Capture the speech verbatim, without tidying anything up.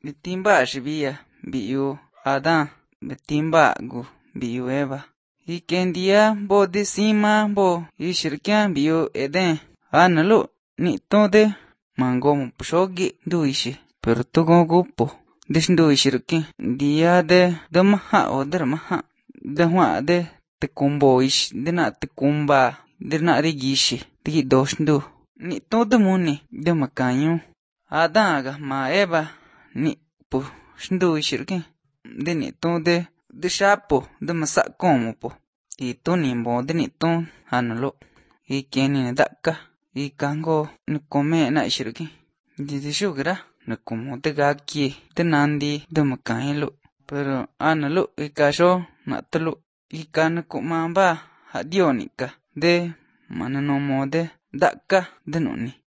Bitimba shibia biu Adán, bitimba gu biu Eva. Y kendia bo decima bo ishirkian biu Eden. Analu ni tode mango pushogi duishi. Pero togo gupo. Dishndu ishirkin. Dia de damaha o dermaha. Dahwa de te kumbo ish. Dina te kumba. Dina rigishi. Tiki doshndu. Ni tode muni. Damakanyu. Adán aga ma Eva. Ni po shndu ishirkin. Dini tode. Dishapo. Damasa komo po. Y tu nimbo dini ton analu. Y keni daka. Y kango nukome na ishirkin. Didi shugira. Nukumo te gaki. Te nandi. Damakainlu. Pero analu. Y kasho natalu. Y kanukumamba. Hadionika. De mananomo de daka. Denuni.